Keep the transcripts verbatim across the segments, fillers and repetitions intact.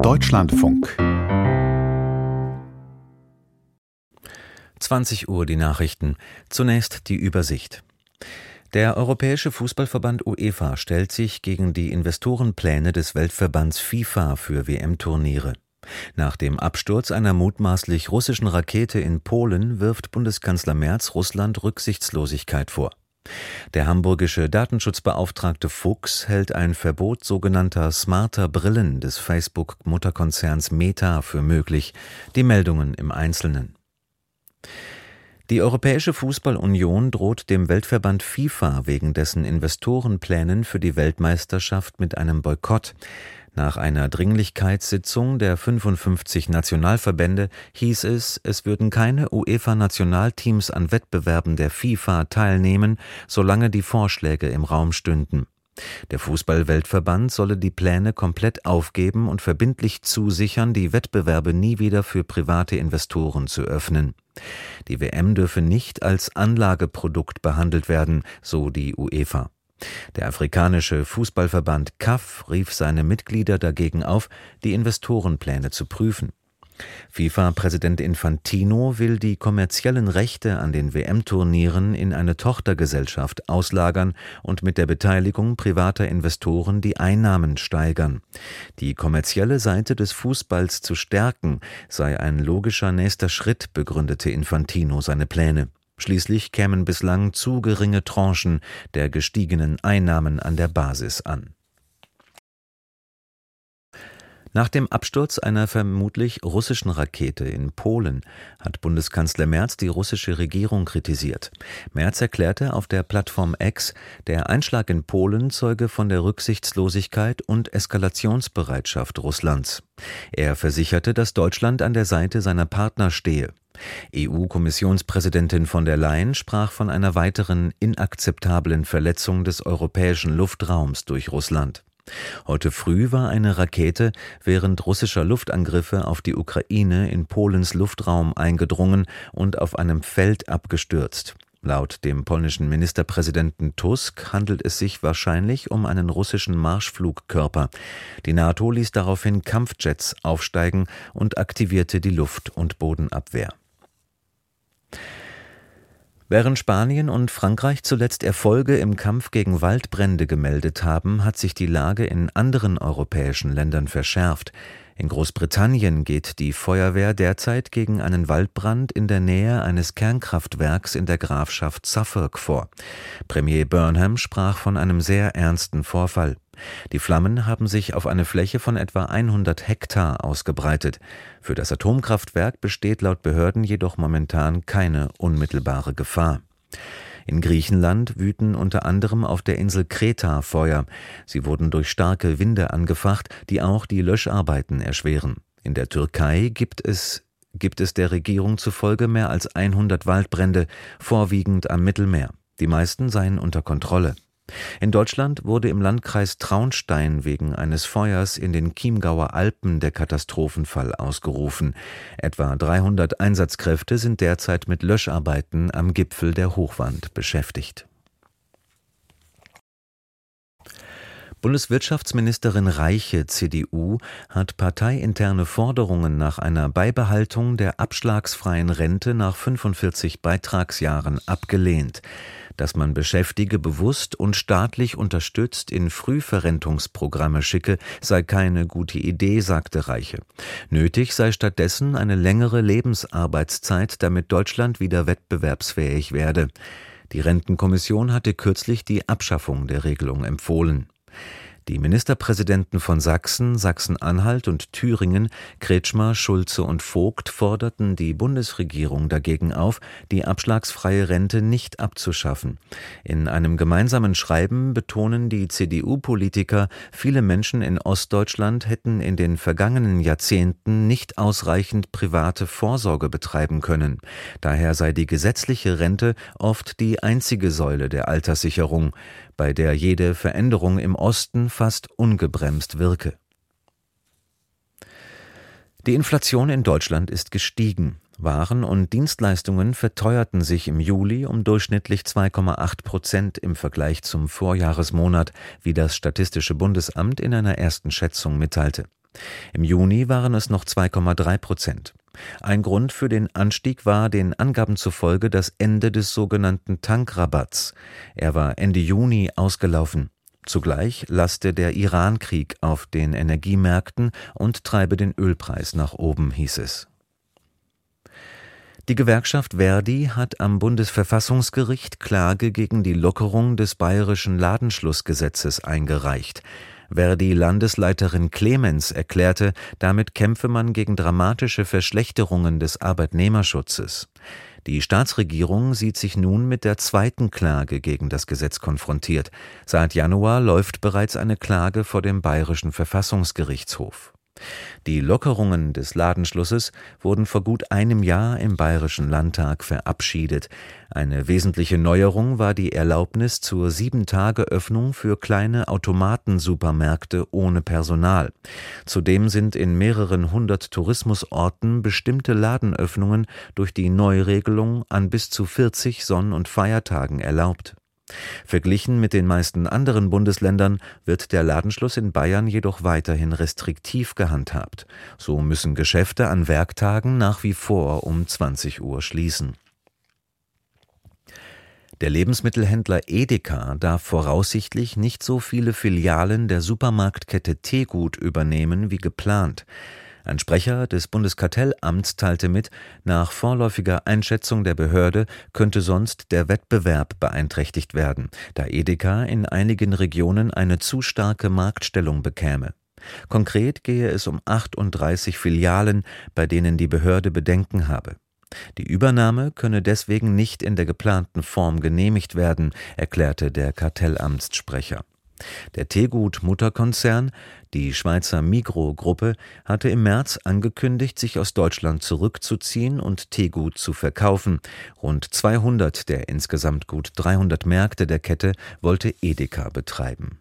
Deutschlandfunk. zwanzig Uhr die Nachrichten. Zunächst die Übersicht. Der Europäische Fußballverband UEFA stellt sich gegen die Investorenpläne des Weltverbands FIFA für W M-Turniere. Nach dem Absturz einer mutmaßlich russischen Rakete in Polen wirft Bundeskanzler Merz Russland Rücksichtslosigkeit vor. Der hamburgische Datenschutzbeauftragte Fuchs hält ein Verbot sogenannter smarter Brillen des Facebook-Mutterkonzerns Meta für möglich. Die Meldungen im Einzelnen. Die Europäische Fußballunion droht dem Weltverband FIFA wegen dessen Investorenplänen für die Weltmeisterschaft mit einem Boykott. Nach einer Dringlichkeitssitzung der fünfundfünfzig Nationalverbände hieß es, es würden keine UEFA-Nationalteams an Wettbewerben der FIFA teilnehmen, solange die Vorschläge im Raum stünden. Der Fußball-Weltverband solle die Pläne komplett aufgeben und verbindlich zusichern, die Wettbewerbe nie wieder für private Investoren zu öffnen. Die W M dürfe nicht als Anlageprodukt behandelt werden, so die UEFA. Der afrikanische Fußballverband C A F rief seine Mitglieder dagegen auf, die Investorenpläne zu prüfen. FIFA-Präsident Infantino will die kommerziellen Rechte an den W M-Turnieren in eine Tochtergesellschaft auslagern und mit der Beteiligung privater Investoren die Einnahmen steigern. Die kommerzielle Seite des Fußballs zu stärken, sei ein logischer nächster Schritt, begründete Infantino seine Pläne. Schließlich kämen bislang zu geringe Tranchen der gestiegenen Einnahmen an der Basis an. Nach dem Absturz einer vermutlich russischen Rakete in Polen hat Bundeskanzler Merz die russische Regierung kritisiert. Merz erklärte auf der Plattform X, der Einschlag in Polen zeuge von der Rücksichtslosigkeit und Eskalationsbereitschaft Russlands. Er versicherte, dass Deutschland an der Seite seiner Partner stehe. E U-Kommissionspräsidentin von der Leyen sprach von einer weiteren inakzeptablen Verletzung des europäischen Luftraums durch Russland. Heute früh war eine Rakete während russischer Luftangriffe auf die Ukraine in Polens Luftraum eingedrungen und auf einem Feld abgestürzt. Laut dem polnischen Ministerpräsidenten Tusk handelt es sich wahrscheinlich um einen russischen Marschflugkörper. Die NATO ließ daraufhin Kampfjets aufsteigen und aktivierte die Luft- und Bodenabwehr. Während Spanien und Frankreich zuletzt Erfolge im Kampf gegen Waldbrände gemeldet haben, hat sich die Lage in anderen europäischen Ländern verschärft. In Großbritannien geht die Feuerwehr derzeit gegen einen Waldbrand in der Nähe eines Kernkraftwerks in der Grafschaft Suffolk vor. Premier Burnham sprach von einem sehr ernsten Vorfall. Die Flammen haben sich auf eine Fläche von etwa hundert Hektar ausgebreitet. Für das Atomkraftwerk besteht laut Behörden jedoch momentan keine unmittelbare Gefahr. In Griechenland wüten unter anderem auf der Insel Kreta Feuer. Sie wurden durch starke Winde angefacht, die auch die Löscharbeiten erschweren. In der Türkei gibt es, gibt es der Regierung zufolge mehr als hundert Waldbrände, vorwiegend am Mittelmeer. Die meisten seien unter Kontrolle. In Deutschland wurde im Landkreis Traunstein wegen eines Feuers in den Chiemgauer Alpen der Katastrophenfall ausgerufen. Etwa dreihundert Einsatzkräfte sind derzeit mit Löscharbeiten am Gipfel der Hochwand beschäftigt. Bundeswirtschaftsministerin Reiche, C D U, hat parteiinterne Forderungen nach einer Beibehaltung der abschlagsfreien Rente nach fünfundvierzig Beitragsjahren abgelehnt. Dass man Beschäftigte bewusst und staatlich unterstützt in Frühverrentungsprogramme schicke, sei keine gute Idee, sagte Reiche. Nötig sei stattdessen eine längere Lebensarbeitszeit, damit Deutschland wieder wettbewerbsfähig werde. Die Rentenkommission hatte kürzlich die Abschaffung der Regelung empfohlen. Die Ministerpräsidenten von Sachsen, Sachsen-Anhalt und Thüringen, Kretschmer, Schulze und Vogt, forderten die Bundesregierung dagegen auf, die abschlagsfreie Rente nicht abzuschaffen. In einem gemeinsamen Schreiben betonen die C D U-Politiker, viele Menschen in Ostdeutschland hätten in den vergangenen Jahrzehnten nicht ausreichend private Vorsorge betreiben können. Daher sei die gesetzliche Rente oft die einzige Säule der Alterssicherung, bei der jede Veränderung im Osten fast ungebremst wirke. Die Inflation in Deutschland ist gestiegen. Waren und Dienstleistungen verteuerten sich im Juli um durchschnittlich zwei Komma acht Prozent im Vergleich zum Vorjahresmonat, wie das Statistische Bundesamt in einer ersten Schätzung mitteilte. Im Juni waren es noch zwei Komma drei Prozent. Ein Grund für den Anstieg war den Angaben zufolge das Ende des sogenannten Tankrabatts. Er war Ende Juni ausgelaufen. Zugleich laste der Iran-Krieg auf den Energiemärkten und treibe den Ölpreis nach oben, hieß es. Die Gewerkschaft ver.di hat am Bundesverfassungsgericht Klage gegen die Lockerung des bayerischen Ladenschlussgesetzes eingereicht. ver.di-Landesleiterin Clemens erklärte, damit kämpfe man gegen dramatische Verschlechterungen des Arbeitnehmerschutzes. Die Staatsregierung sieht sich nun mit der zweiten Klage gegen das Gesetz konfrontiert. Seit Januar läuft bereits eine Klage vor dem Bayerischen Verfassungsgerichtshof. Die Lockerungen des Ladenschlusses wurden vor gut einem Jahr im Bayerischen Landtag verabschiedet. Eine wesentliche Neuerung war die Erlaubnis zur Sieben-Tage-Öffnung für kleine Automatensupermärkte ohne Personal. Zudem sind in mehreren hundert Tourismusorten bestimmte Ladenöffnungen durch die Neuregelung an bis zu vierzig Sonn- und Feiertagen erlaubt. Verglichen mit den meisten anderen Bundesländern wird der Ladenschluss in Bayern jedoch weiterhin restriktiv gehandhabt. So müssen Geschäfte an Werktagen nach wie vor um zwanzig Uhr schließen. Der Lebensmittelhändler Edeka darf voraussichtlich nicht so viele Filialen der Supermarktkette Tegut übernehmen wie geplant. Ein Sprecher des Bundeskartellamts teilte mit, nach vorläufiger Einschätzung der Behörde könnte sonst der Wettbewerb beeinträchtigt werden, da Edeka in einigen Regionen eine zu starke Marktstellung bekäme. Konkret gehe es um achtunddreißig Filialen, bei denen die Behörde Bedenken habe. Die Übernahme könne deswegen nicht in der geplanten Form genehmigt werden, erklärte der Kartellamtssprecher. Der Tegut-Mutterkonzern, die Schweizer Migros-Gruppe, hatte im März angekündigt, sich aus Deutschland zurückzuziehen und Tegut zu verkaufen. Rund zweihundert der insgesamt gut dreihundert Märkte der Kette wollte Edeka betreiben.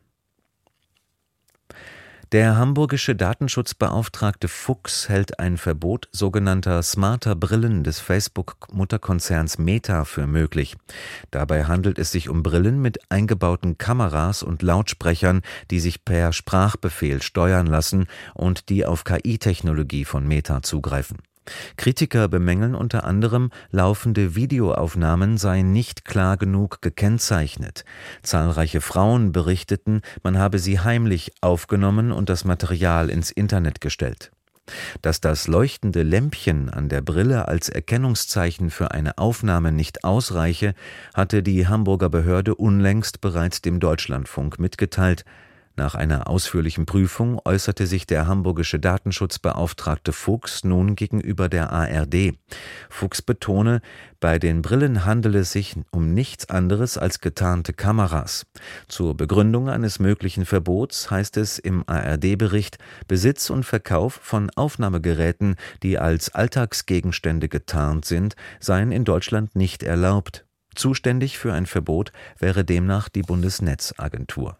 Der hamburgische Datenschutzbeauftragte Fuchs hält ein Verbot sogenannter smarter Brillen des Facebook-Mutterkonzerns Meta für möglich. Dabei handelt es sich um Brillen mit eingebauten Kameras und Lautsprechern, die sich per Sprachbefehl steuern lassen und die auf K I-Technologie von Meta zugreifen. Kritiker bemängeln unter anderem, laufende Videoaufnahmen seien nicht klar genug gekennzeichnet. Zahlreiche Frauen berichteten, man habe sie heimlich aufgenommen und das Material ins Internet gestellt. Dass das leuchtende Lämpchen an der Brille als Erkennungszeichen für eine Aufnahme nicht ausreiche, hatte die Hamburger Behörde unlängst bereits dem Deutschlandfunk mitgeteilt. Nach einer ausführlichen Prüfung äußerte sich der hamburgische Datenschutzbeauftragte Fuchs nun gegenüber der A R D. Fuchs betone, bei den Brillen handele es sich um nichts anderes als getarnte Kameras. Zur Begründung eines möglichen Verbots heißt es im A R D-Bericht, Besitz und Verkauf von Aufnahmegeräten, die als Alltagsgegenstände getarnt sind, seien in Deutschland nicht erlaubt. Zuständig für ein Verbot wäre demnach die Bundesnetzagentur.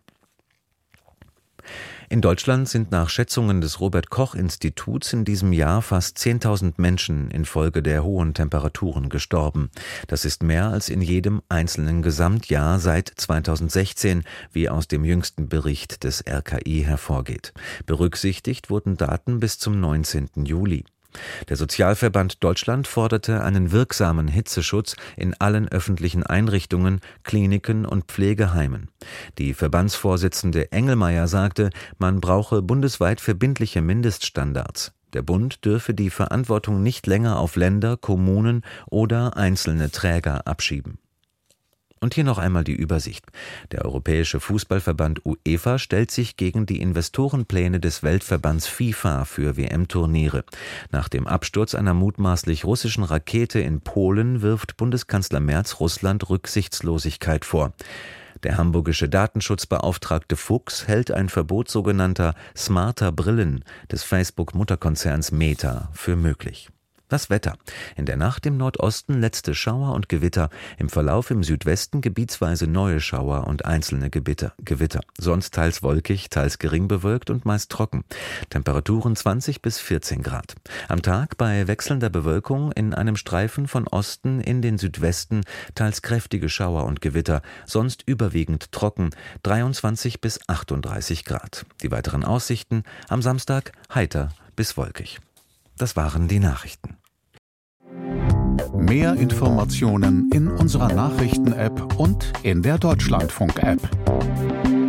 In Deutschland sind nach Schätzungen des Robert-Koch-Instituts in diesem Jahr fast zehntausend Menschen infolge der hohen Temperaturen gestorben. Das ist mehr als in jedem einzelnen Gesamtjahr seit zweitausendsechzehn, wie aus dem jüngsten Bericht des R K I hervorgeht. Berücksichtigt wurden Daten bis zum neunzehnten Juli. Der Sozialverband Deutschland forderte einen wirksamen Hitzeschutz in allen öffentlichen Einrichtungen, Kliniken und Pflegeheimen. Die Verbandsvorsitzende Engelmeier sagte, man brauche bundesweit verbindliche Mindeststandards. Der Bund dürfe die Verantwortung nicht länger auf Länder, Kommunen oder einzelne Träger abschieben. Und hier noch einmal die Übersicht. Der Europäische Fußballverband UEFA stellt sich gegen die Investorenpläne des Weltverbands FIFA für W M-Turniere. Nach dem Absturz einer mutmaßlich russischen Rakete in Polen wirft Bundeskanzler Merz Russland Rücksichtslosigkeit vor. Der hamburgische Datenschutzbeauftragte Fuchs hält ein Verbot sogenannter smarter Brillen des Facebook-Mutterkonzerns Meta für möglich. Das Wetter. In der Nacht im Nordosten letzte Schauer und Gewitter, im Verlauf im Südwesten gebietsweise neue Schauer und einzelne Gewitter. Gewitter. Sonst teils wolkig, teils gering bewölkt und meist trocken. Temperaturen zwanzig bis vierzehn Grad. Am Tag bei wechselnder Bewölkung in einem Streifen von Osten in den Südwesten teils kräftige Schauer und Gewitter, sonst überwiegend trocken, dreiundzwanzig bis achtunddreißig Grad. Die weiteren Aussichten: am Samstag heiter bis wolkig. Das waren die Nachrichten. Mehr Informationen in unserer Nachrichten-App und in der Deutschlandfunk-App.